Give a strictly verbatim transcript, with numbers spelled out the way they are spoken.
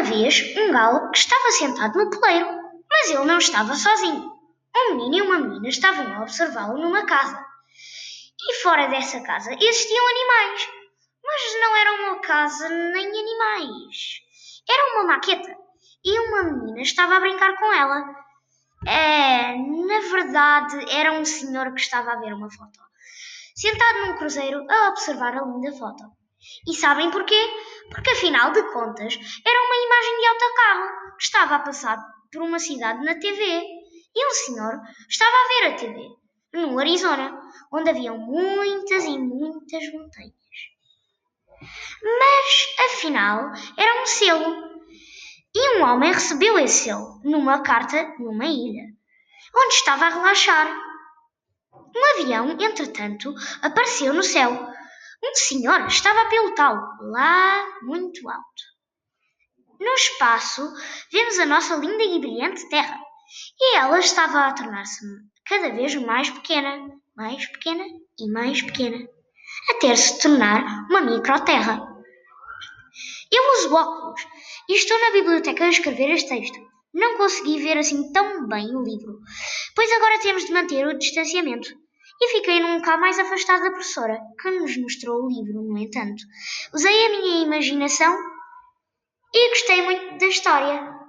uma vez um galo que estava sentado no poleiro, mas ele não estava sozinho. Um menino e uma menina estavam a observá-lo numa casa. E fora dessa casa existiam animais, mas não era uma casa nem animais. Era uma maqueta e uma menina estava a brincar com ela. É, na verdade, era um senhor que estava a ver uma foto, sentado num cruzeiro a observar a linda foto. E sabem porquê? Porque afinal de contas era uma imagem de autocarro que estava a passar por uma cidade na T V. E um senhor estava a ver a T V no Arizona, onde haviam muitas e muitas montanhas. Mas afinal era um selo. E um homem recebeu esse selo numa carta numa ilha, onde estava a relaxar. Um avião, entretanto, apareceu no céu. Um senhor estava a pilotá-lo lá muito alto. No espaço, vemos a nossa linda e brilhante Terra. E ela estava a tornar-se cada vez mais pequena, mais pequena e mais pequena, até se tornar uma microterra. Eu uso óculos e estou na biblioteca a escrever este texto. Não consegui ver assim tão bem o livro, pois agora temos de manter o distanciamento. E fiquei num local mais afastado da professora, que nos mostrou o livro, no entanto. Usei a minha imaginação e gostei muito da história.